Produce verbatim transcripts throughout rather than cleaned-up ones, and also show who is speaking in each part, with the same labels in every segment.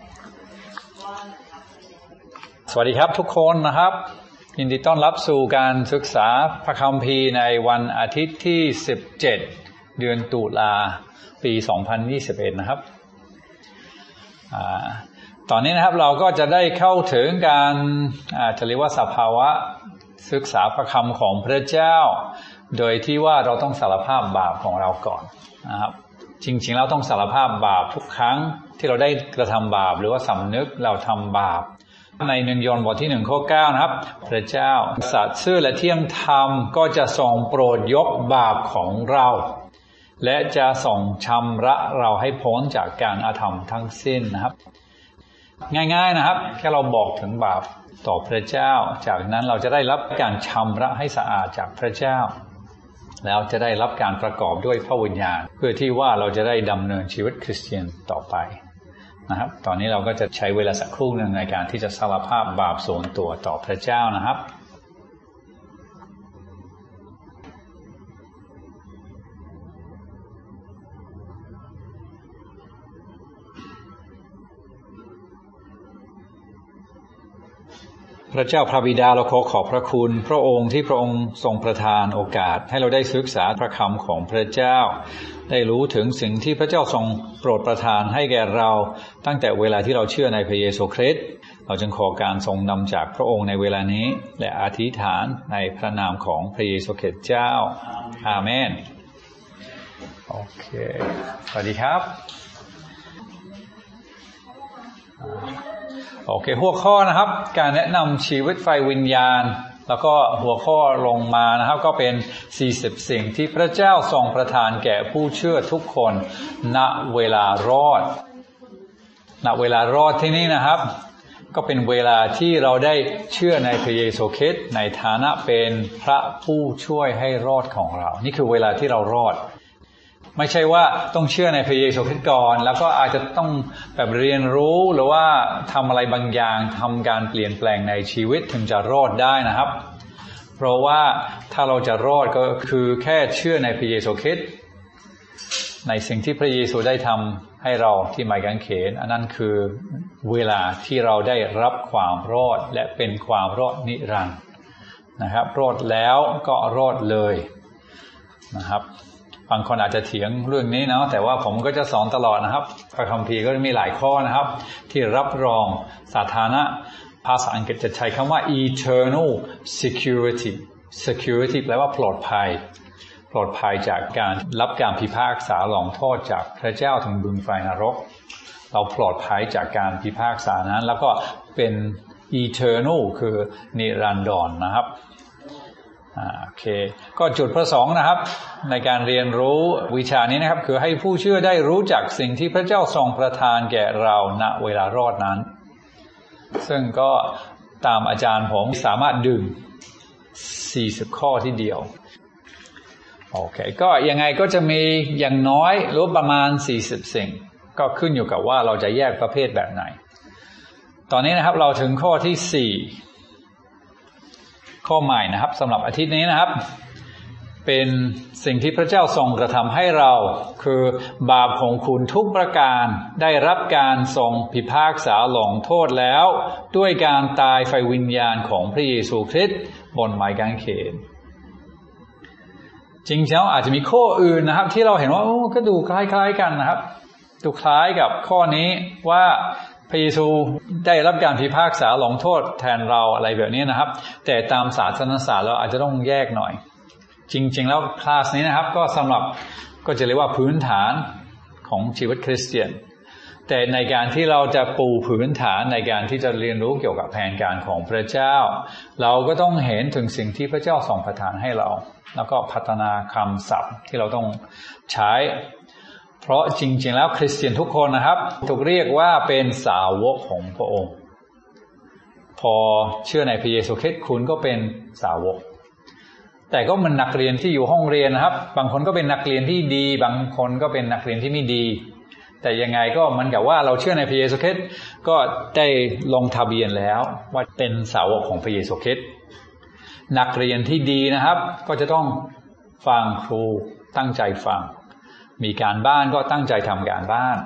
Speaker 1: สวัสดีครับทุกคนนะครับยินดีต้อนรับสู่การศึกษาพระคัมภีร์ในวันอาทิตย์ที่สิบเจ็ดเดือนตุลาปีสองพันยี่สิบเอ็ดนะครับอ่าตอนนี้นะครับเราก็จะได้เข้าถึงการอ่าจะเรียกว่าสภาวะศึกษาพระคำของพระเจ้าโดยที่ว่าเราต้องสารภาพบาปของเราก่อนนะครับจริงๆเราต้องสารภาพบาปทุกครั้งที่เราได้กระทำบาปหรือว่าสำนึกเราทำบาปในหนึ่งยอห์นบทที่หนึ่งข้อเก้านะครับพระเจ้าสัตย์ซื่อและเที่ยงธรรมก็จะทรงโปรดยกบาปของเราและจะทรงชำระเราให้พ้นจากการอาธรรมทั้งสิ้นนะครับง่ายๆนะครับแค่เราบอกถึงบาปต่อพระเจ้าจากนั้นเราจะได้รับการชำระให้สะอาดจากพระเจ้าแล้วจะได้รับการประกอบด้วยพระวิญญาณเพื่อที่ว่าเราจะได้ดำเนินชีวิตคริสเตียนต่อไปนะครับตอนนี้เราก็จะใช้เวลาสักครู่หนึ่งในการที่จะสารภาพบาปส่วนตัวต่อพระเจ้านะครับพระเจ้าพระบิดาเราขอขอบพระคุณพระองค์ที่พระองค์ทรงประทานโอกาสให้เราได้ศึกษาพระคำของพระเจ้าได้รู้ถึงสิ่งที่พระเจ้าทรงโปรดประทานให้แก่เราตั้งแต่เวลาที่เราเชื่อในพระเยซูคริสต์เราจึงขอการทรงนำจากพระองค์ในเวลานี้และอธิษฐานในพระนามของพระเยซูคริสต์เจ้าอาเมนโอเคสวัสดีครับโอเคหัวข้อนะครับการแนะนำชีวิตไฟวิญญาณแล้วก็หัวข้อลงมานะครับก็เป็นสี่สิบสิ่งที่พระเจ้าทรงประทานแก่ผู้เชื่อทุกคนณเวลารอดณเวลารอดที่นี่นะครับก็เป็นเวลาที่เราได้เชื่อในพระเยซูคริสต์ในฐานะเป็นพระผู้ช่วยให้รอดของเรานี่คือเวลาที่เรารอดไม่ใช่ว่าต้องเชื่อในพระเยซูคริสต์ก่อนแล้วก็อาจจะต้องแบบเรียนรู้หรือว่าทำอะไรบางอย่างทำการเปลี่ยนแปลงในชีวิตถึงจะรอดได้นะครับเพราะว่าถ้าเราจะรอดก็คือแค่เชื่อในพระเยซูคริสต์ในสิ่งที่พระเยซูได้ทำให้เราที่ไม้กางเขนอันนั้นคือเวลาที่เราได้รับความรอดและเป็นความรอดนิรันดร์นะครับรอดแล้วก็รอดเลยนะครับบางคนอาจจะเถียงเรื่องนี้นะแต่ว่าผมก็จะสอนตลอดนะครับพระคัมภีร์ก็มีหลายข้อนะครับที่รับรองสถานะภาษาอังกฤษจะใช้คำว่า eternal security security แปลว่าปลอดภัยปลอดภัยจากการรับการพิพากษาลงโทษจากพระเจ้าถึงบึงไฟนรกเราปลอดภัยจากการพิพากษานั้นแล้วก็เป็น eternal คือนิรันดรนะครับโอเคก็จุดประสงค์นะครับในการเรียนรู้วิชานี้นะครับคือให้ผู้เชื่อได้รู้จักสิ่งที่พระเจ้าทรงประทานแก่เราณเวลารอดนั้นซึ่งก็ตามอาจารย์ผมสามารถดึงสี่สิบข้อที่เดียวโอเคก็ยังไงก็จะมีอย่างน้อยหรือประมาณสี่สิบสิ่งก็ขึ้นอยู่กับว่าเราจะแยกประเภทแบบไหนตอนนี้นะครับเราถึงข้อที่สี่ข้อใหม่นะครับสำหรับอาทิตย์นี้นะครับเป็นสิ่งที่พระเจ้าทรงกระทำให้เราคือบาปของคุณทุกประการได้รับการทรงพิพากษาลงโทษแล้วด้วยการตายไฟวิญญาณของพระเยซูคริสต์บนไม้กางเขนจริงๆแล้วอาจจะมีข้ออื่นนะครับที่เราเห็นว่าโอ้ก็ดูคล้ายๆกันนะครับดูคล้ายกับข้อนี้ว่าพระเยซูได้รับการพิพากษาลงโทษแทนเราอะไรแบบนี้นะครับแต่ตามศาสนศาสตร์เราอาจจะต้องแยกหน่อยจริงๆแล้วคลาสนี้นะครับก็สำหรับก็จะเรียกว่าพื้นฐานของชีวิตคริสเตียนแต่ในการที่เราจะปูพื้นฐานในการที่จะเรียนรู้เกี่ยวกับแผนการของพระเจ้าเราก็ต้องเห็นถึงสิ่งที่พระเจ้าทรงประทานให้เราแล้วก็พัฒนาคำศัพท์ที่เราต้องใช้เพราะจริงๆแล้วคริสเตียนทุกคนนะครับถูกเรียกว่าเป็นสาวกของพระองค์พอเชื่อในพระเยซูคริสต์คุณก็เป็นสาวกแต่ก็มันนักเรียนที่อยู่ห้องเรียนนะครับบางคนก็เป็นนักเรียนที่ดีบางคนก็เป็นนักเรียนที่ไม่ดีแต่ยังไงก็เหมือนกับว่าเราเชื่อในพระเยซูคริสต์ก็ได้ลงทะเบียนแล้วว่าเป็นสาวกของพระเยซูคริสต์นักเรียนที่ดีนะครับก็จะต้องฟังครูตั้งใจฟังมีการบ้านก็ตั้งใจทำการบ้าน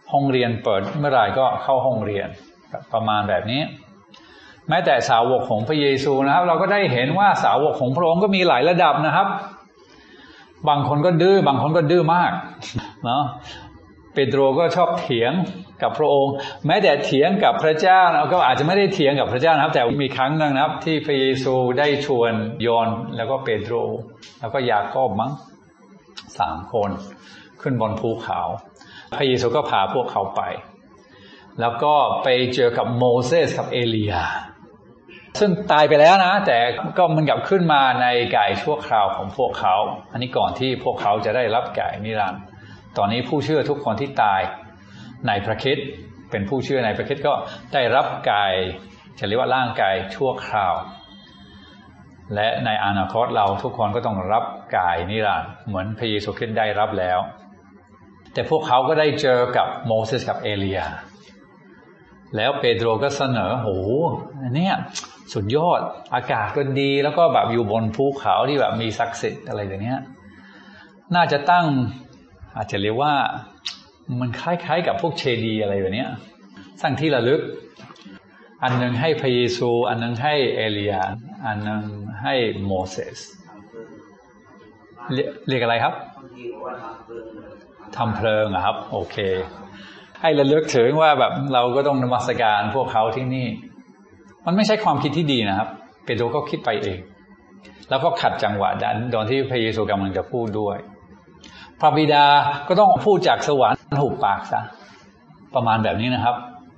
Speaker 1: ห้องเรียนเปิดเมื่อไหร่ก็เข้าห้องเรียนประมาณแบบนี้แม้แต่สาวกของพระเยซูนะครับเราก็ได้เห็นว่าสาวกของพระองค์ก็มีหลายระดับนะครับบางคนก็ดื้อบางคนก็ดื้อมากเนาะเปโตรก็ชอบเถียงกับพระองค์แม้แต่เถียงกับพระเจ้าก็อาจจะไม่ได้เถียงกับพระเจ้านะครับแต่มีครั้งนึงนะครับที่พระเยซูได้ชวนยอห์นแล้วก็เปโตรแล้วก็ยากอบมั้งสามคนขึ้นบนภูเขาพระเยซูก็พาพวกเขาไปแล้วก็ไปเจอกับโมเสสกับเอลียาซึ่งตายไปแล้วนะแต่ก็มันกลับขึ้นมาในกายชั่วคราวของพวกเขาอันนี้ก่อนที่พวกเขาจะได้รับกายนิรันดร์ตอนนี้ผู้เชื่อทุกคนที่ตายในพระคริสต์เป็นผู้เชื่อในพระคริสต์ก็ได้รับกายจะเรียกว่าร่างกายชั่วคราวและในอนาคตเราทุกคนก็ต้องรับกายนิรันดร์เหมือนพระเยซูคริสต์ได้รับแล้วแต่พวกเขาก็ได้เจอกับโมเสสกับเอลียาแล้วเปโตรก็เสนอโหเนี่ยสุดยอดอากาศก็ดีแล้วก็แบบอยู่บนภูเขาที่แบบมีศักดิ์สิทธิ์อะไรแบบนี้น่าจะตั้งอาจจะเรียกว่ามันคล้ายๆกับพวกเจดีย์อะไรแบบนี้สร้างที่ระลึกอันนึงให้พระเยซูอันนึงให้เอลียาอันนึงให้โมเสสเรียกอะไรครับทำเพลิงครับโอเคให้ระลึกถึงว่าแบบเราก็ต้องนมัสการพวกเขาที่นี่มันไม่ใช่ความคิดที่ดีนะครับเปโตรก็คิดไปเองแล้วก็ขัดจังหวะดันตอนที่พระเยซูกำลังจะพูดด้วยพระบิดาก็ต้องพูดจากสวรรค์หุบปากซะประมาณแบบนี้นะครับ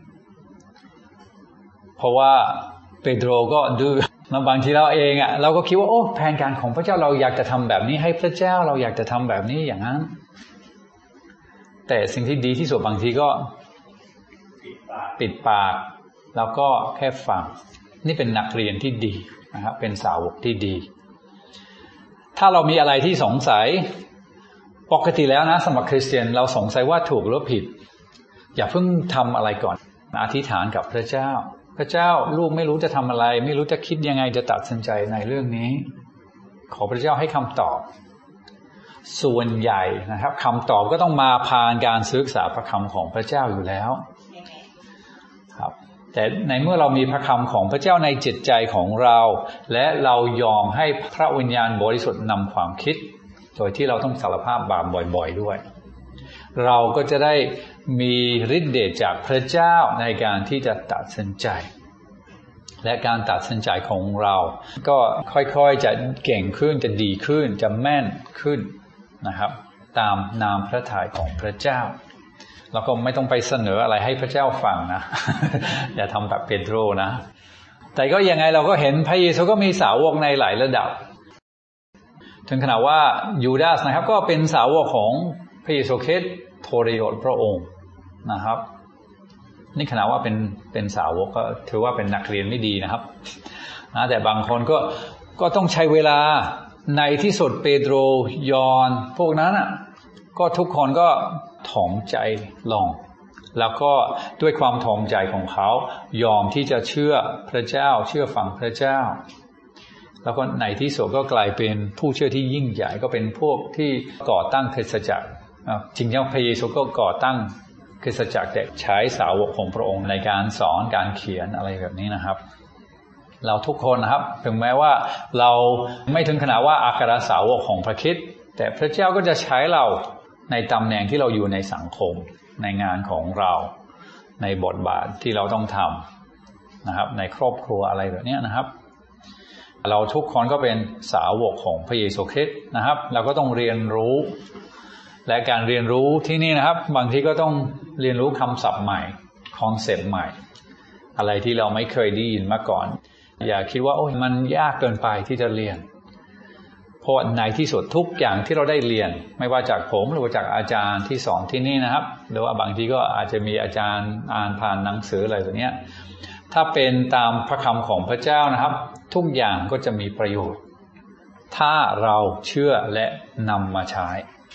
Speaker 1: เพราะว่าเปโตรก็ดื้อแล้วบางทีเราเองอ่ะเราก็คิดว่าโอ้แผนการของพระเจ้าเราอยากจะทำแบบนี้ให้พระเจ้าเราอยากจะทำแบบนี้อย่างนั้นแต่สิ่งที่ดีที่สุดบางทีก็ปิดปากแล้วก็แค่ฟังนี่เป็นนักเรียนที่ดีนะครับเป็นสาวกที่ดีถ้าเรามีอะไรที่สงสัยปกติแล้วนะสำหรับคริสเตียนเราสงสัยว่าถูกหรือผิดอย่าเพิ่งทำอะไรก่อนอธิษฐานกับพระเจ้าพระเจ้าลูกไม่รู้จะทำอะไรไม่รู้จะคิดยังไงจะตัดสินใจในเรื่องนี้ขอพระเจ้าให้คำตอบส่วนใหญ่นะครับคำตอบก็ต้องมาผ่านการศึกษาพระคำของพระเจ้าอยู่แล้วครับแต่ในเมื่อเรามีพระคำของพระเจ้าในจิตใจของเราและเรายอมให้พระวิญญาณบริสุทธิ์นำความคิดโดยที่เราต้องสารภาพบาปบ่อยๆด้วยเราก็จะได้มีฤทธิ์เดชจากพระเจ้าในการที่จะตัดสินใจและการตัดสินใจของเราก็ค่อยๆจะเก่งขึ้นจะดีขึ้นจะแม่นขึ้นนะครับตามนามพระทัยของพระเจ้าแล้วก็ไม่ต้องไปเสนออะไรให้พระเจ้าฟังนะ อย่าทำแบบเปโตรนะแต่ก็ยังไงเราก็เห็นพระเยซูก็มีสาวกในหลายระดับถึงขนาดว่ายูดาสนะครับก็เป็นสาวกของพระเยซูคริสต์ทรยศพระองค์นะครับนี่ขนาดว่าเป็นเป็นสาวกก็ถือว่าเป็นนักเรียนไม่ดีนะครับนะแต่บางคนก็ก็ต้องใช้เวลาในที่สุดเปโตรยอห์นพวกนั้นอ่ะก็ทุกคนก็ถ่อมใจลงแล้วก็ด้วยความถ่อมใจของเขายอมที่จะเชื่อพระเจ้าเชื่อฟังพระเจ้าแล้วก็ในที่สุดก็กลายเป็นผู้เชื่อที่ยิ่งใหญ่ก็เป็นพวกที่ก่อตั้งคริสตจักรจริงๆพระเยซูก็ก่อตั้งคริสตจักรแต่ใช้สาวกของพระองค์ในการสอนการเขียนอะไรแบบนี้นะครับเราทุกคนนะครับถึงแม้ว่าเราไม่ถึงขนาดว่าอัครสาวกของพระคริสต์แต่พระเจ้าก็จะใช้เราในตำแหน่งที่เราอยู่ในสังคมในงานของเราในบทบาทที่เราต้องทำนะครับในครอบครัวอะไรแบบนี้นะครับเราทุกคนก็เป็นสาวกของพระเยซูคริสต์นะครับเราก็ต้องเรียนรู้และการเรียนรู้ที่นี่นะครับบางทีก็ต้องเรียนรู้คำศัพท์ใหม่คอนเซปต์ใหม่อะไรที่เราไม่เคยได้ยินมาก่อนอย่าคิดว่าโอ้ยมันยากเกินไปที่จะเรียนเพราะในที่สุดทุกอย่างที่เราได้เรียนไม่ว่าจากผมหรือว่าจากอาจารย์ที่สอนที่นี่นะครับหรือว่าบางทีก็อาจจะมีอาจารย์อ่านผ่านหนังสืออะไรแบบนี้ถ้าเป็นตามพระคำของพระเจ้านะครับทุกอย่างก็จะมีประโยชน์ถ้าเราเชื่อและนำมาใช้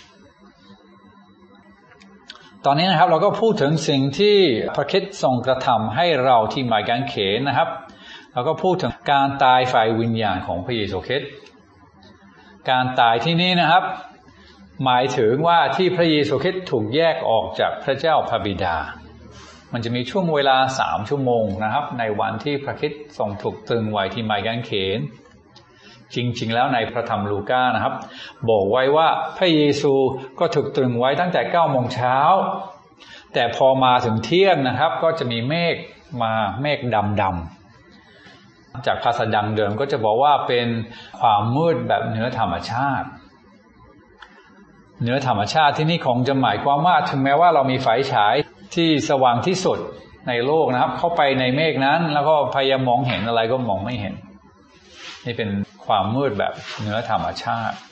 Speaker 1: ตอนนี้นะครับเราก็พูดถึงสิ่งที่พระคริสต์ทรงกระทำให้เราที่ไม้กางเขนนะครับเราก็พูดถึงการตายฝ่ายวิญญาณของพระเยซูคริสต์การตายที่นี่นะครับหมายถึงว่าที่พระเยซูคริสต์ถูกแยกออกจากพระเจ้าพระบิดามันจะมีช่วงเวลาสามชั่วโมงนะครับในวันที่พระคริสต์ทรงถูกตรึงไว้ที่ไม้กางเขนจริงๆแล้วในพระธรรมลูกานะครับบอกไว้ว่าพระเยซูก็ถูกตรึงไว้ตั้งแต่เก้าโมงเช้าแต่พอมาถึงเที่ยงนะครับก็จะมีเมฆมาเมฆดำๆจากภาษาดังเดิมก็จะบอกว่าเป็นความมืดแบบเหนือธรรมชาติเหนือธรรมชาติที่นี่คงจะหมายความว่าถึงแม้ว่าเรามีไฟฉายที่สว่างที่สุดในโลกนะครับเข้าไปในเมฆนั้นแล้วก็พยายามมองเห็นอะไรก็มองไม่เห็นนี่เป็นความมืดแบบเหนือธรรมชาติ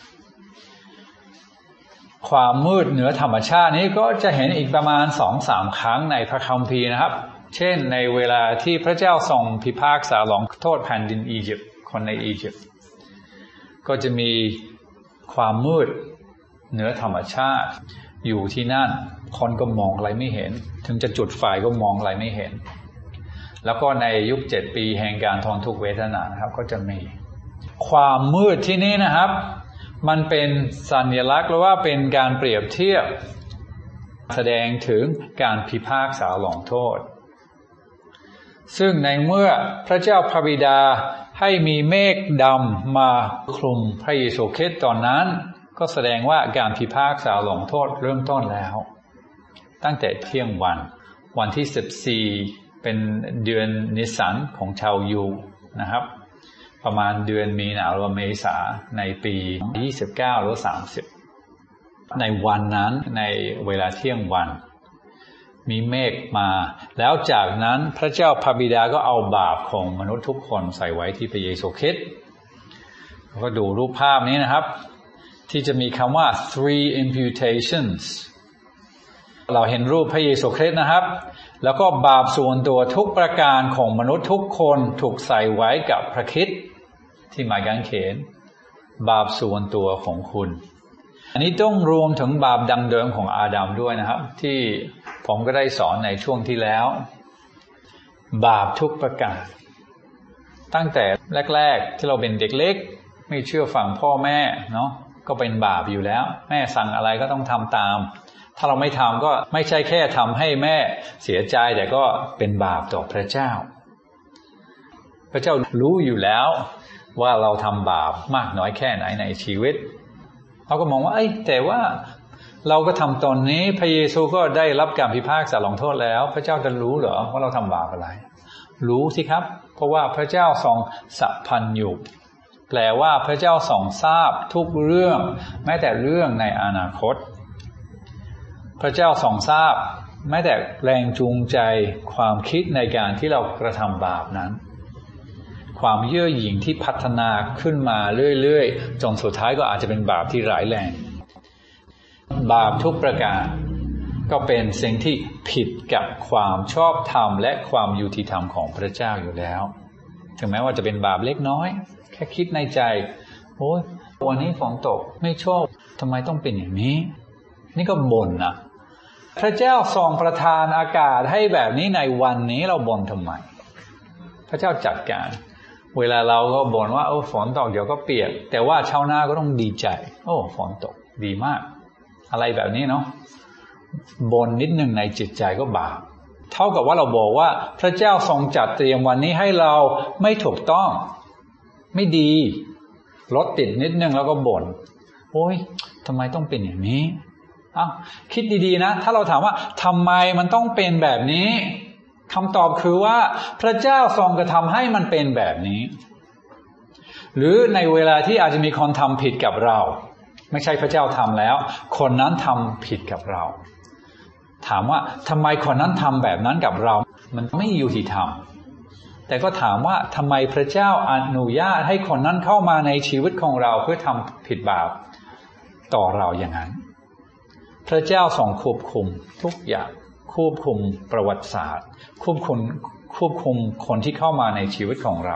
Speaker 1: ความมืดเหนือธรรมชาตินี้ก็จะเห็นอีกประมาณ สองถึงสาม ครั้งในพระคัมภีร์นะครับเช่นในเวลาที่พระเจ้าทรงพิพากษาลงโทษแผ่นดินอียิปต์คนในอียิปต์ก็จะมีความมืดเหนือธรรมชาติอยู่ที่นั่นคนก็มองอะไรไม่เห็นถึงจะจุดไฟก็มองอะไรไม่เห็นแล้วก็ในยุคเจ็ดปีแห่งการทนทุกข์เวทนานะครับก็จะมีความมืดที่นี่นะครับมันเป็นสัญลักษณ์หรือว่าเป็นการเปรียบเทียบแสดงถึงการพิพากษาลงโทษซึ่งในเมื่อพระเจ้าพระบิดาให้มีเมฆดำมาคลุมพระเยซูคริสต์ตอนนั้นก็แสดงว่าการพิพากษาลงโทษเริ่มต้นแล้วตั้งแต่เที่ยงวันวันที่สิบสี่เป็นเดือนนิสสันของชาวยูนะครับประมาณเดือนมีนาหรือเมษาในปียี่สิบเก้าหรือสามสิบในวันนั้นในเวลาเที่ยงวันมีเมฆมาแล้วจากนั้นพระเจ้าพระบิดาก็เอาบาปของมนุษย์ทุกคนใส่ไว้ที่พระเยซูคริสต์ก็ดูรูปภาพนี้นะครับที่จะมีคำว่า three imputations เราเห็นรูปพระเยซูคริสต์นะครับแล้วก็บาปส่วนตัวทุกประการของมนุษย์ทุกคนถูกใส่ไว้กับพระคริสต์ที่ไม้กางเขนบาปส่วนตัวของคุณอันนี้ต้องรวมถึงบาปดังเดิมของอาดัมด้วยนะครับที่ผมก็ได้สอนในช่วงที่แล้วบาปทุกประการตั้งแต่แรกๆที่เราเป็นเด็กเล็กไม่เชื่อฟังพ่อแม่เนาะก็เป็นบาปอยู่แล้วแม่สั่งอะไรก็ต้องทำตามถ้าเราไม่ทำก็ไม่ใช่แค่ทำให้แม่เสียใจแต่ก็เป็นบาปต่อพระเจ้าพระเจ้ารู้อยู่แล้วว่าเราทำบาปมากน้อยแค่ไหนในชีวิตเราก็มองว่าเอ้ยแต่ว่าเราก็ทำตอนนี้พระเยซูก็ได้รับการพิพากษาลงโทษแล้วพระเจ้าจะรู้เหรอว่าเราทำบาปอะไรรู้สิครับเพราะว่าพระเจ้าทรงสัพพัญญูแปลว่าพระเจ้าทรงทราบทุกเรื่องแม้แต่เรื่องในอนาคตพระเจ้าทรงทราบแม้แต่แรงจูงใจความคิดในการที่เรากระทำบาปนั้นความเย่อหยิ่งที่พัฒนาขึ้นมาเรื่อยๆจนสุดท้ายก็อาจจะเป็นบาปที่ร้ายแรงบาปทุกประการก็เป็นสิ่งที่ผิดกับความชอบธรรมและความยุติธรรมของพระเจ้าอยู่แล้วถึงแม้ว่าจะเป็นบาปเล็กน้อยแค่คิดในใจโอ้ยวันนี้ฝนตกไม่ชอบทำไมต้องเป็นอย่างนี้นี่ก็บ่นนะพระเจ้าทรงประทานอากาศให้แบบนี้ในวันนี้เราบ่นทำไมพระเจ้าจัดการเวลาเราก็บ่นว่าโอ้ฝนตกเดี๋ยวก็เปียกแต่ว่าชาวนาก็ต้องดีใจโอ้ฝนตกดีมากอะไรแบบนี้เนาะบ่นนิดหนึ่งในจิตใจก็บาปเท่ากับว่าเราบอกว่าพระเจ้าทรงจัดเตรียมวันนี้ให้เราไม่ถูกต้องไม่ดีรถติดนิดนึงแล้วก็บ่นโอ๊ยทำไมต้องเป็นอย่างนี้อ้าวคิดดีๆนะถ้าเราถามว่าทำไมมันต้องเป็นแบบนี้คำตอบคือว่าพระเจ้าทรงกระทำให้มันเป็นแบบนี้หรือในเวลาที่อาจจะมีคนทำผิดกับเราไม่ใช่พระเจ้าทำแล้วคนนั้นทำผิดกับเราถามว่าทำไมคนนั้นทำแบบนั้นกับเรามันไม่ยุติธรรมแต่ก็ถามว่าทำไมพระเจ้าอนุญาตให้คนนั้นเข้ามาในชีวิตของเราเพื่อทำผิดบาปต่อเราอย่างนั้นพระเจ้าทรงควบคุมทุกอย่างควบคุมประวัติศาสตร์ควบคุมควบคุมคนที่เข้ามาในชีวิตของเรา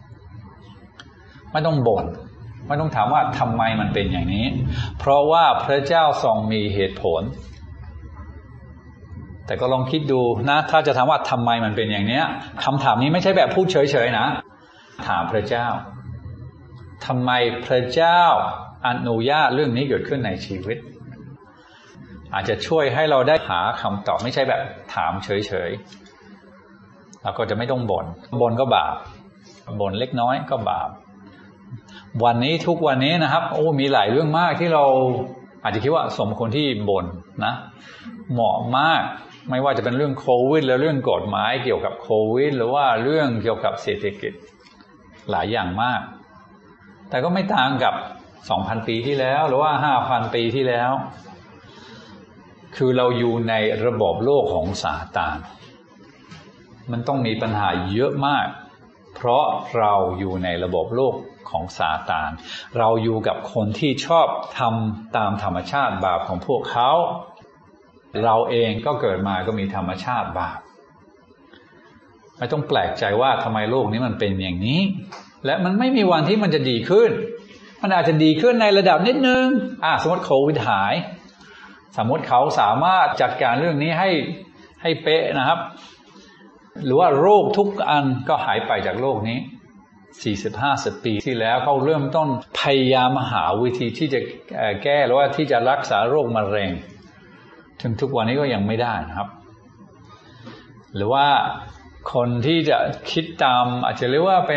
Speaker 1: ไม่ต้องบ่นไม่ต้องถามว่าทำไมมันเป็นอย่างนี้เพราะว่าพระเจ้าทรงมีเหตุผลแต่ก็ลองคิดดูนะถ้าจะถามว่าทำไมมันเป็นอย่างนี้คำถามนี้ไม่ใช่แบบพูดเฉยๆนะถามพระเจ้าทำไมพระเจ้าอนุญาตเรื่องนี้เกิดขึ้นในชีวิตอาจจะช่วยให้เราได้หาคำตอบไม่ใช่แบบถามเฉยๆเราก็จะไม่ต้องบ่นบ่นก็บาปบ่นเล็กน้อยก็บาปวันนี้ทุกวันนี้นะครับโอ้มีหลายเรื่องมากที่เราอาจจะคิดว่าสมควรที่บ่นนะเหมาะมากไม่ว่าจะเป็นเรื่องโควิดและเรื่องกฎหมายเกี่ยวกับโควิดหรือว่าเรื่องเกี่ยวกับเศรษฐกิจหลายอย่างมากแต่ก็ไม่ต่างกับ สองพัน ปีที่แล้วหรือว่า ห้าพัน ปีที่แล้วคือเราอยู่ในระบบโลกของซาตานมันต้องมีปัญหาเยอะมากเพราะเราอยู่ในระบบโลกของซาตานเราอยู่กับคนที่ชอบทำตามธรรมชาติบาปของพวกเขาเราเองก็เกิดมาก็มีธรรมชาติบาปไม่ต้องแปลกใจว่าทำไมโลกนี้มันเป็นอย่างนี้และมันไม่มีวันที่มันจะดีขึ้นมันอาจจะดีขึ้นในระดับนิดนึงอ่ะสมมติโควิดหายสมมติเขาสามารถจัดการเรื่องนี้ให้ให้เป๊ะนะครับหรือว่าโรคทุกอันก็หายไปจากโลกนี้ สี่สิบห้าสิบ ปีที่แล้วเขาเริ่มต้นพยายามหาวิธีที่จะแก้หรือว่าที่จะรักษาโรคมะเร็งถึงทุกวันนี้ก็ยังไม่ได้นะครับหรือว่าคนที่จะคิดตามอาจจะเรียกว่าเป็น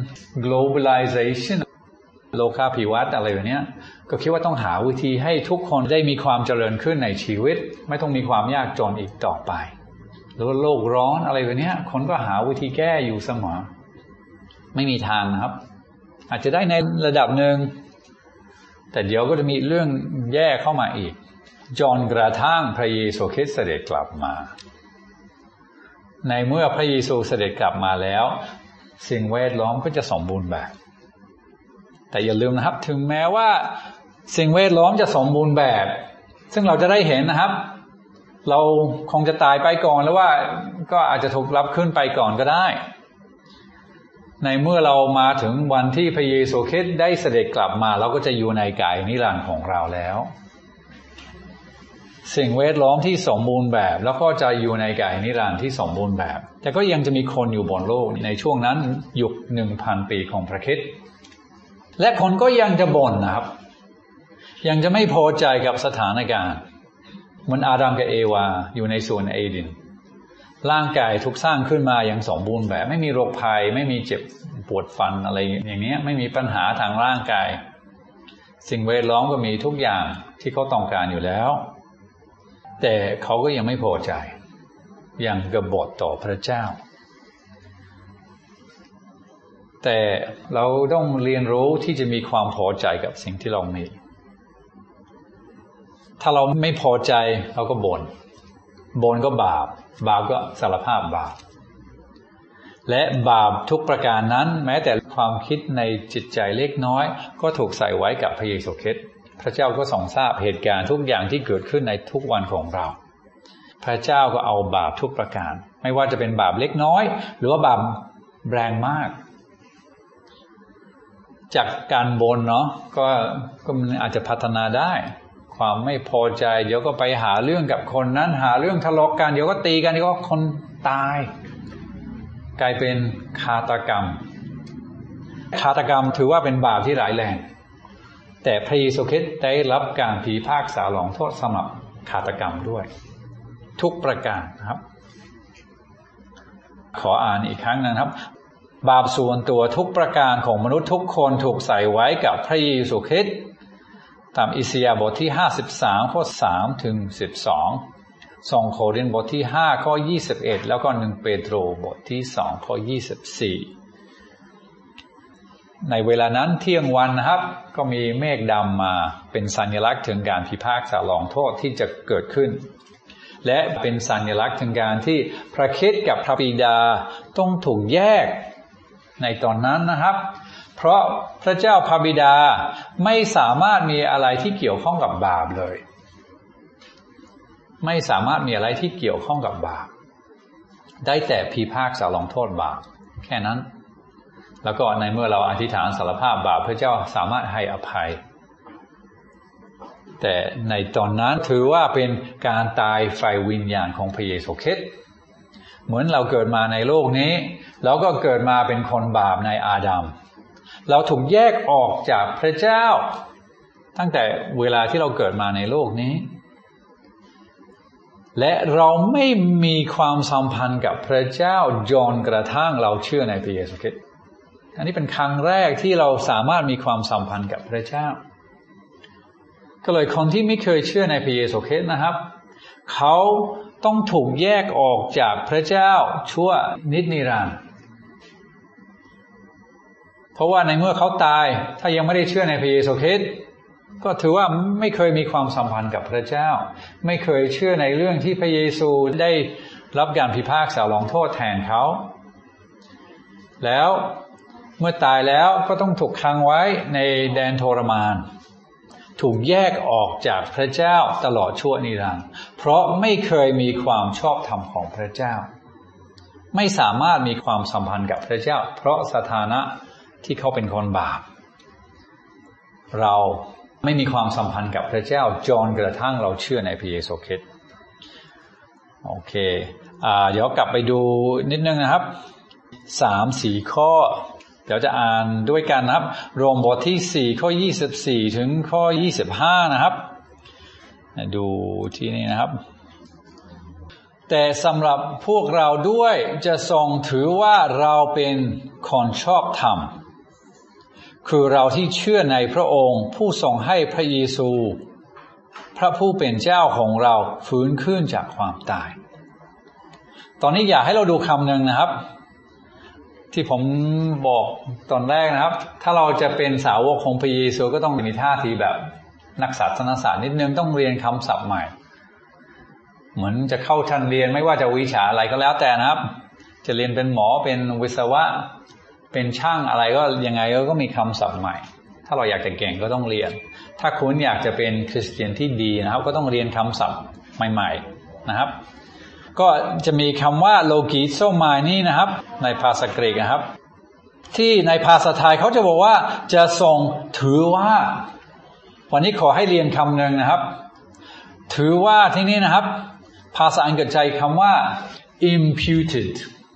Speaker 1: globalization โลกาภิวัตน์อะไรแบบนี้ก็คิดว่าต้องหาวิธีให้ทุกคนได้มีความเจริญขึ้นในชีวิตไม่ต้องมีความยากจนอีกต่อไปหรือว่าโลกร้อนอะไรแบบนี้คนก็หาวิธีแก้อยู่เสมอไม่มีทางนะครับอาจจะได้ในระดับหนึ่งแต่เดี๋ยวก็จะมีเรื่องแย่เข้ามาอีกจนกระทั่งพระเยซูคริสต์เสด็จกลับมาในเมื่อพระเยซูเสด็จกลับมาแล้วสิ่งแวดล้อมก็จะสมบูรณ์แบบแต่อย่าลืมนะครับถึงแม้ว่าสิ่งแวดล้อมจะสมบูรณ์แบบซึ่งเราจะได้เห็นนะครับเราคงจะตายไปก่อนแล้วว่าก็อาจจะถูกรับขึ้นไปก่อนก็ได้ในเมื่อเรามาถึงวันที่พระเยซูคริสต์ได้เสด็จกลับมาเราก็จะอยู่ในกายนิรันดร์ของเราแล้วสิ่งแวดล้อมที่สมบูรณ์แบบแล้วก็จะอยู่ในกายนิรันดร์ที่สมบูรณ์แบบแต่ก็ยังจะมีคนอยู่บนโลกในช่วงนั้นยุค หนึ่งพัน ปีของพระคริสต์และคนก็ยังจะบ่นนะครับยังจะไม่พอใจกับสถานการณ์เหมือนอาดัมกับเอวาอยู่ในสวนเอเดนร่างกายถูกสร้างขึ้นมาอย่างสมบูรณ์แบบไม่มีโรคภัยไม่มีเจ็บปวดฟันอะไรอย่างนี้ไม่มีปัญหาทางร่างกายสิ่งแวดล้อมก็มีทุกอย่างที่เขาต้องการอยู่แล้วแต่เขาก็ยังไม่พอใจยังกบฏต่อพระเจ้าแต่เราต้องเรียนรู้ที่จะมีความพอใจกับสิ่งที่เรามีถ้าเราไม่พอใจเราก็บ่นบ่นก็บาปบาปก็สารภาพบาปและบาปทุกประการนั้นแม้แต่ความคิดในจิตใจเล็กน้อยก็ถูกใส่ไว้กับพระเยซูคริสต์พระเจ้าก็ทรงทราบเหตุการณ์ทุกอย่างที่เกิดขึ้นในทุกวันของเราพระเจ้าก็เอาบาปทุกประการไม่ว่าจะเป็นบาปเล็กน้อยหรือว่าบาปแรงมากจากการบ่นเนาะก็ก็มันอาจจะพัฒนาได้ความไม่พอใจเดี๋ยวก็ไปหาเรื่องกับคนนั้นหาเรื่องทะเลาะกันเดี๋ยวก็ตีกันเดี๋ยวก็คนตายกลายเป็นฆาตกรรมฆาตกรรมถือว่าเป็นบาปที่ร้ายแรงแต่พระเยซูคริสต์ได้รับการพิพากษาลงโทษสำหรับฆาตกรรมด้วยทุกประการนะครับขออ่านอีกครั้งนะครับบาปส่วนตัวทุกประการของมนุษย์ทุกคนถูกใส่ไว้กับพระเยซูคริสต์ตามอิสยาห์บทที่ห้าสิบสามข้อสามถึงสิบสองสองโครินธ์บทที่ห้าข้อยี่สิบเอ็ดแล้วก็หนึ่งเปโตรบทที่สองข้อยี่สิบสี่ในเวลานั้นเที่ยงวันนะครับก็มีเมฆดำมาเป็นสัญลักษณ์ถึงการพิพากษาลงโทษที่จะเกิดขึ้นและเป็นสัญลักษณ์ถึงการที่พระคริสต์กับพระบิดาต้องถูกแยกในตอนนั้นนะครับเพราะพระเจ้าพระบิดาไม่สามารถมีอะไรที่เกี่ยวข้องกับบาปเลยไม่สามารถมีอะไรที่เกี่ยวข้องกับบาปได้แต่พิพากษาลงโทษบาปแค่นั้นแล้วก็ในเมื่อเราอธิษฐานสารภาพบาปพระเจ้าสามารถให้อภัยแต่ในตอนนั้นถือว่าเป็นการตายฝ่ายวิญญาณของพระเยซูคริสต์เหมือนเราเกิดมาในโลกนี้เราก็เกิดมาเป็นคนบาปในอาดัมเราถูกแยกออกจากพระเจ้าตั้งแต่เวลาที่เราเกิดมาในโลกนี้และเราไม่มีความสัมพันธ์กับพระเจ้าจนกระทั่งเราเชื่อในพระเยซูคริสต์อันนี้เป็นครั้งแรกที่เราสามารถมีความสัมพันธ์กับพระเจ้าก็เลยคนที่ไม่เคยเชื่อในพระเยซูคริสต์นะครับเขาต้องถูกแยกออกจากพระเจ้าชั่วนิจนิรันดร์เพราะว่าในเมื่อเขาตายถ้ายังไม่ได้เชื่อในพระเยซูคริสต์ก็ถือว่าไม่เคยมีความสัมพันธ์กับพระเจ้าไม่เคยเชื่อในเรื่องที่พระเยซูได้รับการพิพากษาลงโทษแทนเขาแล้วเมื่อตายแล้วก็ต้องถูกขังไว้ในแดนทรมานถูกแยกออกจากพระเจ้าตลอดชั่วนิรันดร์เพราะไม่เคยมีความชอบธรรมของพระเจ้าไม่สามารถมีความสัมพันธ์กับพระเจ้าเพราะสถานะที่เขาเป็นคนบาปเราไม่มีความสัมพันธ์กับพระเจ้าจนกระทั่งเราเชื่อในพระเยซูคริสต์โอเคอ่าเดี๋ยวกลับไปดูนิดนึงนะครับสามสี่ข้อเดี๋ยวจะอ่านด้วยกันนะครับโรมบทที่สี่ข้อยี่สิบสี่ถึงข้อยี่สิบห้านะครับดูที่นี่นะครับแต่สำหรับพวกเราด้วยจะทรงถือว่าเราเป็นคนชอบธรรมคือเราที่เชื่อในพระองค์ผู้ทรงให้พระเยซูพระผู้เป็นเจ้าของเราฟื้นขึ้นจากความตายตอนนี้อยากให้เราดูคำหนึ่งนะครับที่ผมบอกตอนแรกนะครับถ้าเราจะเป็นสาวกของพระเยซูก็ต้องมีท่าทีแบบนักศาสนศาสตร์นิดนึงต้องเรียนคำศัพท์ใหม่เหมือนจะเข้าชั้นเรียนไม่ว่าจะวิชาอะไรก็แล้วแต่นะครับจะเรียนเป็นหมอเป็นวิศวะเป็นช่างอะไรก็ยังไงก็มีคำศัพท์ใหม่ถ้าเราอยากจะเก่งก็ต้องเรียนถ้าคุณอยากจะเป็นคริสเตียนที่ดีนะครับก็ต้องเรียนคำศัพท์ใหม่ๆนะครับก็จะมีคำว่าโลกิโซมานี่นะครับในภาษากรีกนะครับที่ในภาษาไทยเขาจะบอกว่าจะทรงถือว่าวันนี้ขอให้เรียนคำหนึ่งนะครับถือว่าที่นี่นะครับภาษาอังกฤษใช้คำว่า imputed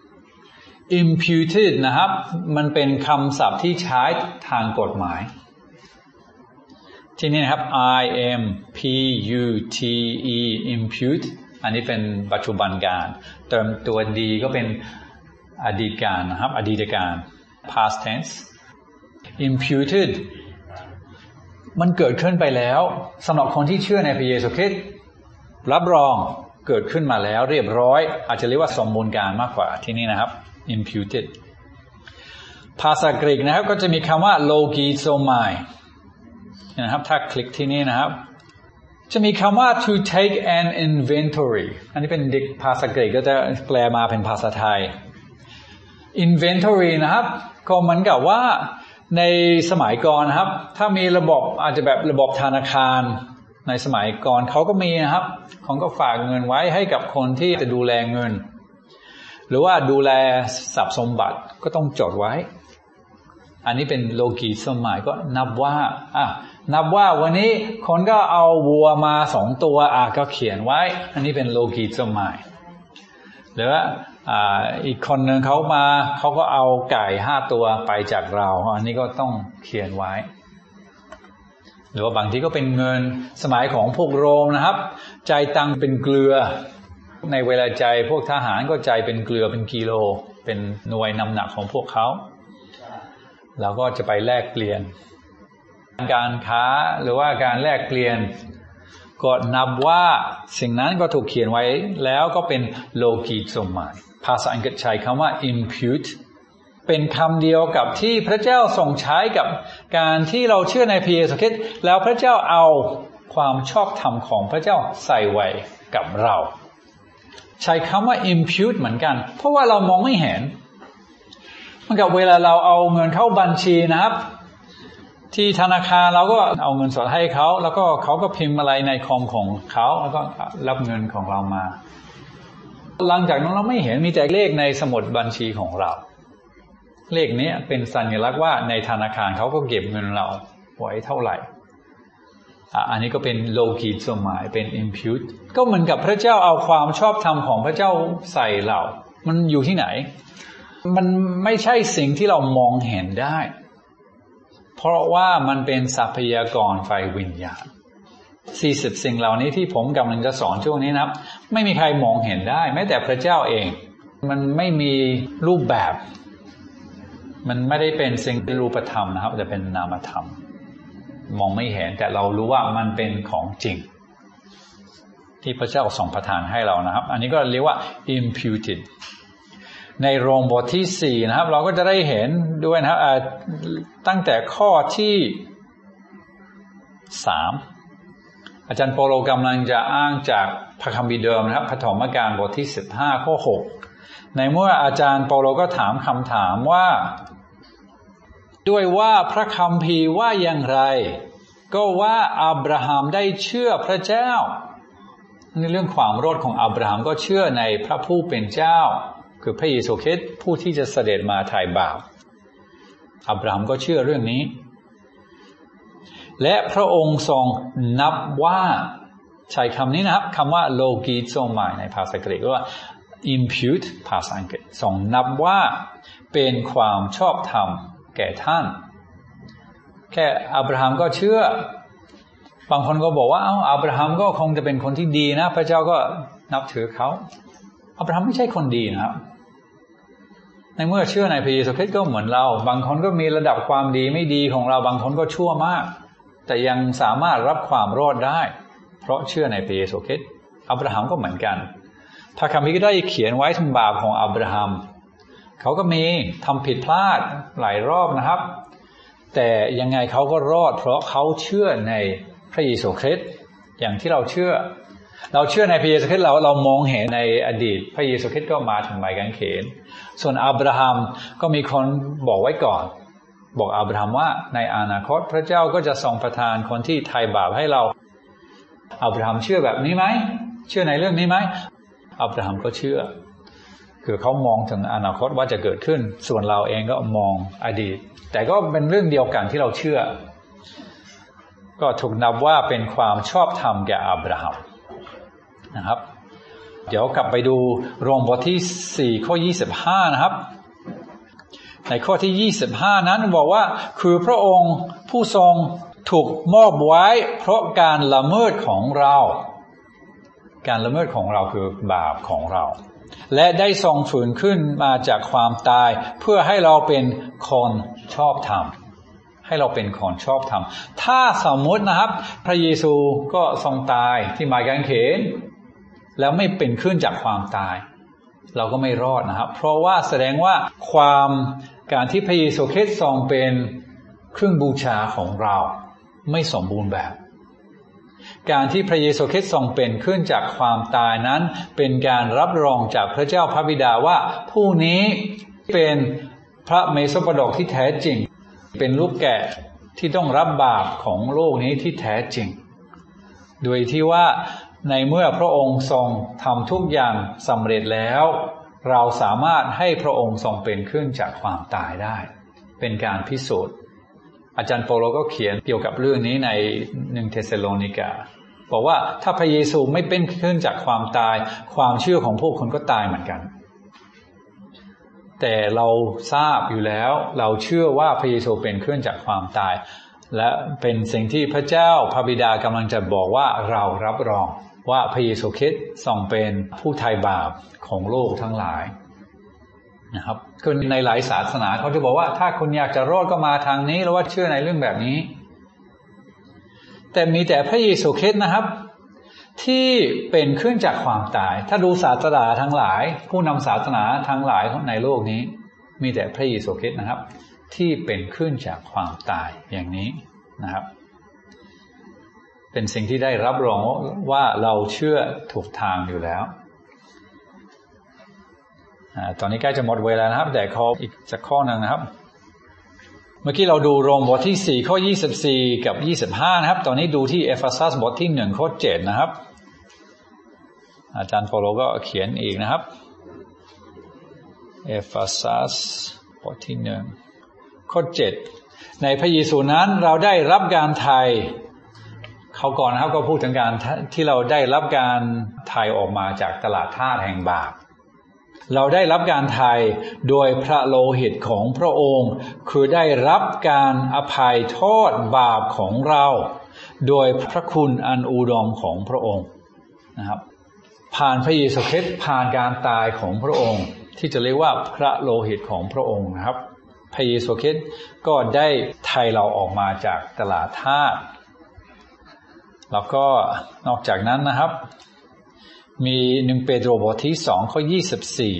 Speaker 1: imputed นะครับมันเป็นคำศัพท์ที่ใช้ทางกฎหมายที่นี่นะครับ I M P U T E impute อันนี้เป็นปัจจุบันการเติมตัวดีก็เป็นอดีตการนะครับอดีตการ past tense imputed มันเกิดขึ้นไปแล้วสำหรับคนที่เชื่อในพระเยซูคริสต์รับรองเกิดขึ้นมาแล้วเรียบร้อยอาจจะเรียกว่าสมบูรณ์การมากกว่าที่นี่นะครับ imputed ภาษากรีกนะครับก็จะมีคำว่า logizomai นะครับถ้าคลิกที่นี่นะครับจะมีคำว่า to take an inventory อันนี้เป็นเด็กภาษากรีกก็จะแปลมาเป็นภาษาไทย inventory นะครับก็เหมือนกับว่าในสมัยก่อนนะครับถ้ามีระบบอาจจะแบบระบบธนาคารในสมัยก่อนเขาก็มีนะครับเขาก็ฝากเงินไว้ให้กับคนที่จะดูแลเงินหรือว่าดูแลทรัพย์สมบัติก็ต้องจดไว้อันนี้เป็นโลกีสมัยก็นับว่าอ่ะนับว่าวันนี้คนก็เอาวัวมาสองตัวอ่ะก็เขียนไว้อันนี้เป็นโลกีสมัยหรือว่าอ่าอีกคนหนึ่งเขามาเขาก็เอาไก่ห้าตัวไปจากเราอันนี้ก็ต้องเขียนไว้หรือว่าบางทีก็เป็นเงินสมัยของพวกโรมนะครับใจตังเป็นเกลือในเวลาใจพวกทหารก็ใจเป็นเกลือเป็นกิโลเป็นหน่วยน้ำหนักของพวกเขาเราก็จะไปแลกเปลี่ยนการค้าหรือว่าการแลกเปลี่ยนก็นับว่าสิ่งนั้นก็ถูกเขียนไว้แล้วก็เป็นโลกิโสมายภาษาอังกฤษใช้คำว่า impute เป็นคำเดียวกับที่พระเจ้าทรงใช้กับการที่เราเชื่อในพระเยซูคริสต์แล้วพระเจ้าเอาความชอบธรรมของพระเจ้าใส่ไว้กับเราใช้คำว่า impute เหมือนกันเพราะว่าเรามองไม่เห็นเหมือนกับเวลาเราเอาเงินเข้าบัญชีนะครับที่ธนาคารเราก็เอาเงินสดให้เขาแล้วก็เขาก็พิมพ์อะไรในคอมของเขาแล้วก็รับเงินของเรามาหลังจากนั้นเราไม่เห็นมีแต่เลขในสมุดบัญชีของเราเลขนี้เป็นสัญลักษณ์ว่าในธนาคารเขาก็เก็บเงินเราไว้เท่าไหร่อันนี้ก็เป็นโลกีสมัยเป็น impute ก็เหมือนกับพระเจ้าเอาความชอบธรรมของพระเจ้าใส่เรามันอยู่ที่ไหนมันไม่ใช่สิ่งที่เรามองเห็นได้เพราะว่ามันเป็นทรัพยากรฝ่ายวิญญาณสี่สิบสิ่งเหล่านี้ที่ผมกำลังจะสอนช่วงนี้นะครับไม่มีใครมองเห็นได้แม้แต่พระเจ้าเองมันไม่มีรูปแบบมันไม่ได้เป็นสิ่งที่รูปธรรมนะครับจะเป็นนามธรรมมองไม่เห็นแต่เรารู้ว่ามันเป็นของจริงที่พระเจ้าทรงประทานให้เรานะครับอันนี้ก็เรียกว่า imputed ในโรมบทที่สี่นะครับเราก็จะได้เห็นด้วยนะครับตั้งแต่ข้อที่สามอาจารย์โปโลกำลังจะอ้างจากพระคัมภีร์เดิมนะครับปฐมกาลบทที่สิบห้าข้อหกในเมื่ออาจารย์โปโลก็ถามคำถามว่าด้วยว่าพระคัมภีร์ว่าอย่างไรก็ว่าอับราฮัมได้เชื่อพระเจ้าในเรื่องความรอดของอับราฮัมก็เชื่อในพระผู้เป็นเจ้าคือพระเยซูคริสต์ผู้ที่จะเสด็จมาไถ่บาปอับราฮัมก็เชื่อเรื่องนี้และพระองค์ทรงนับว่าใช้คำนี้นะครับคำว่าโลกีโซมายในภาษากรีกว่า impute ภาษาอังกฤษทรงนับว่าเป็นความชอบธรรมแก่ท่านแค่อับราฮัมก็เชื่อบางคนก็บอกว่าเอ้าอับราฮัมก็คงจะเป็นคนที่ดีนะพระเจ้าก็นับถือเขาอับราฮัมไม่ใช่คนดีนะครับในเมื่อเชื่อในพระเยซูคริสต์ก็เหมือนเราบางคนก็มีระดับความดีไม่ดีของเราบางคนก็ชั่วมากแต่ยังสามารถรับความรอดได้เพราะเชื่อในพระเยซูคริสต์อับราฮัมก็เหมือนกันพระคัมภีร์ก็ได้เขียนไว้ถึงบาปของอับราฮัมเขาก็มีทำผิดพลาดหลายรอบนะครับแต่ยังไงเขาก็รอดเพราะเขาเชื่อในพระเยซูคริสต์อย่างที่เราเชื่อเราเชื่อในพระเยซูคริสต์เราเรามองเห็นในอดีตพระเยซูคริสต์ก็มาถึงไม้กางเขนส่วนอับราฮัมก็มีคนบอกไว้ก่อนบอกอับราฮัมว่าในอนาคตพระเจ้าก็จะทรงประทานคนที่ไถ่บาปให้เราอับราฮัมเชื่อแบบนี้ไหมเชื่อในเรื่องนี้ไหมอับราฮัมก็เชื่อคือเขามองถึงอนาคตว่าจะเกิดขึ้นส่วนเราเองก็มองอดีตแต่ก็เป็นเรื่องเดียวกันที่เราเชื่อก็ถูกนับว่าเป็นความชอบธรรมแก่อับราฮัมนะครับเดี๋ยวกลับไปดูโรมบทที่สี่ข้อยี่สิบห้านะครับในข้อที่ยี่สิบห้านั้นบอกว่าคือพระองค์ผู้ทรงถูกมอบไว้เพราะการละเมิดของเราการละเมิดของเราคือบาปของเราและได้ทรงฟื้นขึ้นมาจากความตายเพื่อให้เราเป็นคนชอบธรรมให้เราเป็นคนชอบธรรมถ้าสมมตินะครับพระเยซูก็ทรงตายที่ไม้กางเขนแล้วไม่เป็นขึ้นจากความตายเราก็ไม่รอดนะครับเพราะว่าแสดงว่าความการที่พระเยซูคริสต์ทรงเป็นเครื่องบูชาของเราไม่สมบูรณ์แบบการที่พระเยซูคริสต์ทรงเป็นขึ้นจากความตายนั้นเป็นการรับรองจากพระเจ้าพระบิดาว่าผู้นี้เป็นพระเมสสโปดกที่แท้จริงเป็นลูกแกะที่ต้องรับบาปของโลกนี้ที่แท้จริงโดยที่ว่าในเมื่อพระองค์ทรงทำทุกอย่างสำเร็จแล้วเราสามารถให้พระองค์ทรงเป็นขึ้นจากความตายได้เป็นการพิสูจน์อาจารย์โปโลก็เขียนเกี่ยวกับเรื่องนี้ในหนึ่งเธสซาโลนิกาบอกว่าถ้าพระเยซูไม่เป็นขึ้นจากความตายความเชื่อของพวกคนก็ตายเหมือนกันแต่เราทราบอยู่แล้วเราเชื่อว่าพระเยซูเป็นขึ้นจากความตายและเป็นสิ่งที่พระเจ้าพระบิดากำลังจะบอกว่าเรารับรองว่าพระเยซูคริสต์ทรงเป็นผู้ไถ่บาปของโลกทั้งหลายนะครับคือในหลายศาสนาเขาจะบอกว่าถ้าคุณอยากจะรอดก็มาทางนี้แล้วว่าเชื่อในเรื่องแบบนี้แต่มีแต่พระเยซูคริสต์นะครับที่เป็นขึ้นจากความตายถ้าดูศาสนาทั้งหลายผู้นำศาสนาทั้งหลายในโลกนี้มีแต่พระเยซูคริสต์นะครับที่เป็นขึ้นจากความตายอย่างนี้นะครับเป็นสิ่งที่ได้รับรองว่าเราเชื่อถูกทางอยู่แล้วตอนนี้ใกล้จะหมดเวลานะครับแต่ขออีกสักข้อนึงนะครับเมื่อกี้เราดูโรมบทที่สี่ข้อยี่สิบสี่กับยี่สิบห้านะครับตอนนี้ดูที่เอเฟซัสบทที่หนึ่งข้อเจ็ดนะครับอาจารย์โปโลก็เขียนอีกนะครับเอเฟซัสบทที่หนึ่งข้อเจ็ดในพระเยซูนั้นเราได้รับการไถ่เขาก่อนนะครับก็พูดถึงการที่เราได้รับการไถ่ออกมาจากตลาดทาสแห่งบาปเราได้รับการไถ่โดยพระโลหิตของพระองค์คือได้รับการอภัยโทษบาปของเราโดยพระคุณอันอุดมของพระองค์นะครับผ่านพระเยซูคริสต์ผ่านการตายของพระองค์ที่จะเรียกว่าพระโลหิตของพระองค์นะครับพระเยซูคริสต์ก็ได้ไถ่เราออกมาจากตลาดทาสแล้วก็นอกจากนั้นนะครับมีหนึ่งเปโตรบทที่สองข้อยี่สิบสี่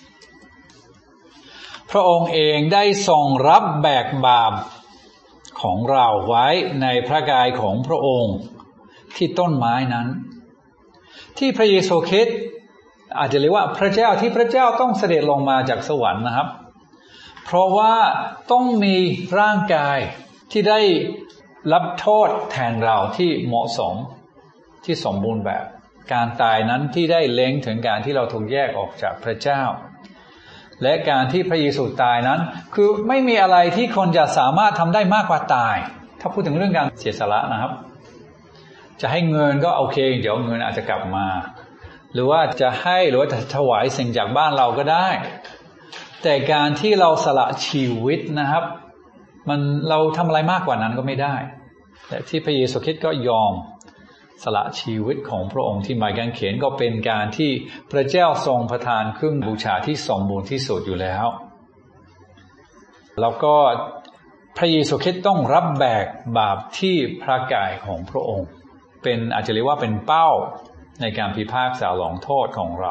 Speaker 1: พระองค์เองได้ทรงรับแบกบาปของเราไว้ในพระกายของพระองค์ที่ต้นไม้นั้นที่พระเยซูคริสต์อาจจะเรียกว่าพระเจ้าที่พระเจ้าต้องเสด็จลงมาจากสวรรค์นะครับเพราะว่าต้องมีร่างกายที่ได้รับโทษแทนเราที่เหมาะสมที่สมบูรณ์แบบการตายนั้นที่ได้เล็งถึงการที่เราถูกแยกออกจากพระเจ้าและการที่พระเยซูตายนั้นคือไม่มีอะไรที่คนจะสามารถทำได้มากกว่าตายถ้าพูดถึงเรื่องการเสียสละนะครับจะให้เงินก็โอเคเดี๋ยวเงินอาจจะกลับมาหรือว่าจะให้หรือว่าจะถวายสิ่งจากบ้านเราก็ได้แต่การที่เราสละชีวิตนะครับมันเราทำอะไรมากกว่านั้นก็ไม่ได้แต่ที่พระเยซูคริสต์ก็ยอมสละชีวิตของพระองค์ที่ไม้กางเขนก็เป็นการที่พระเจ้าทรงประทานเครื่องบูชาที่สมบูรณ์ที่สุดอยู่แล้วแล้วก็พระเยซูคริสต์ต้องรับแบกบาปที่พระกายของพระองค์เป็นอาจจะเรียกว่าเป็นเป้าในการพิพากษาลงโทษของเรา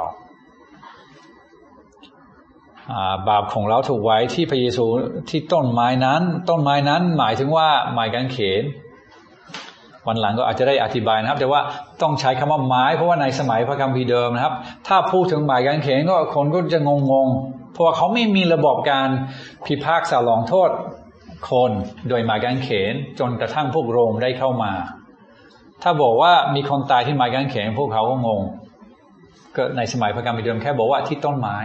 Speaker 1: บาปของเราถูกไว้ที่พระเยซูที่ต้นไม้นั้นต้นไม้นั้นหมายถึงว่าไม้กางเขนวันหลังก็อาจจะได้อธิบายนะครับแต่ว่าต้องใช้คำว่าไม้เพราะว่าในสมัยพระคัมภีร์เดิมนะครับถ้าพูดถึงไม้กางเขนก็คนก็จะงงๆเพราะว่าเขาไม่มีระบบการพิพากษาลงโทษคนโดยไม้กางเขนจนกระทั่งพวกโรมได้เข้ามาถ้าบอกว่ามีคนตายที่ไม้กางเขนพวกเขาก็งงก็ในสมัยพระคัมภีร์เดิมแค่บอกว่าที่ต้นไม้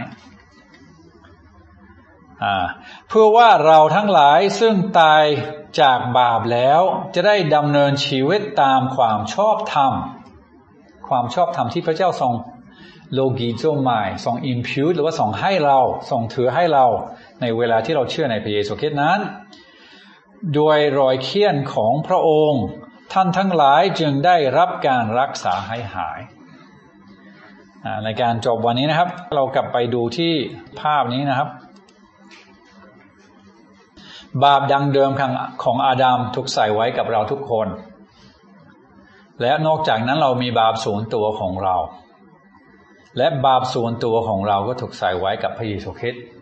Speaker 1: อ่าเพื่อว่าเราทั้งหลายซึ่งตายจากบาปแล้วจะได้ดำเนินชีวิตตามความชอบธรรมความชอบธรรมที่พระเจ้าทรงโลกีโจมายทรงอิมพิวต์หรือว่าทรงให้เราทรงถือให้เราในเวลาที่เราเชื่อในพระเยซูคริสต์นั้นโดยรอยเคี้ยนของพระองค์ท่านทั้งหลายจึงได้รับการรักษาให้หายในการจบวันนี้นะครับเรากลับไปดูที่ภาพนี้นะครับบาปดังเดิมของอาดัมถูกใส่ไว้กับเราทุกคนและนอกจากนั้นเรามีบาปส่วนตัวของเราและบาปส่วนตัวของเราก็ถูกใส่ไว้กับพระเยซูคริสต์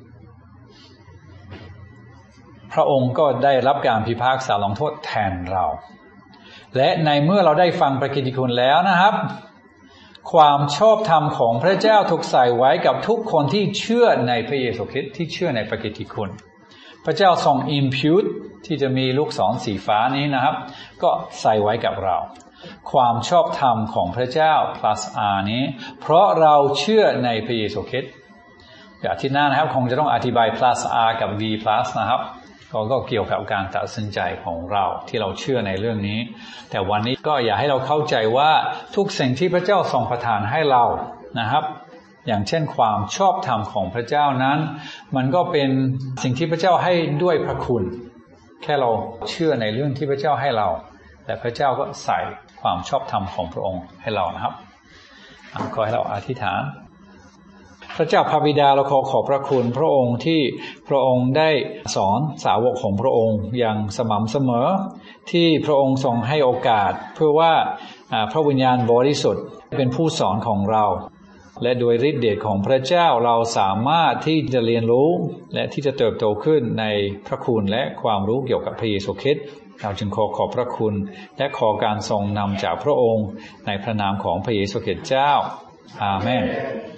Speaker 1: พระองค์ก็ได้รับการพิพากษาลงโทษแทนเราและในเมื่อเราได้ฟังพระกิตติคุณแล้วนะครับความชอบธรรมของพระเจ้าถูกใส่ไว้กับทุกคนที่เชื่อในพระเยซูคริสต์ที่เชื่อในพระกิตติคุณพระเจ้าทรง impute ที่จะมีลูกศรสีฟ้านี้นะครับก็ใส่ไว้กับเราความชอบธรรมของพระเจ้า plus r นี้เพราะเราเชื่อในพระเยซูคริสต์เดี๋ยวอาทิตย์หน้านะครับคงจะต้องอธิบาย plus r กับ v plus นะครับก็เกี่ยวกับการตัดสินใจของเราที่เราเชื่อในเรื่องนี้แต่วันนี้ก็อยากให้เราเข้าใจว่าทุกสิ่งที่พระเจ้าทรงประทานให้เรานะครับอย่างเช่นความชอบธรรมของพระเจ้านั้นมันก็เป็นสิ่งที่พระเจ้าให้ด้วยพระคุณแค่เราเชื่อในเรื่องที่พระเจ้าให้เราแต่พระเจ้าก็ใส่ความชอบธรรมของพระองค์ให้เรานะครับขอให้เราอธิษฐานพระเจ้าพระบิดาเราขอขอบพระคุณพระองค์ที่พระองค์ได้สอนสาวกของพระองค์อย่างสม่ำเสมอที่พระองค์ทรงให้โอกาสเพื่อว่าพระวิญญาณบริสุทธิ์เป็นผู้สอนของเราและโดยฤทธิ์เดชของพระเจ้าเราสามารถที่จะเรียนรู้และที่จะเติบโตขึ้นในพระคุณและความรู้เกี่ยวกับพระเยซูคริสต์เราจึงขอขอบพระคุณและขอการทรงนำจากพระองค์ในพระนามของพระเยซูคริสต์เจ้าอาเมน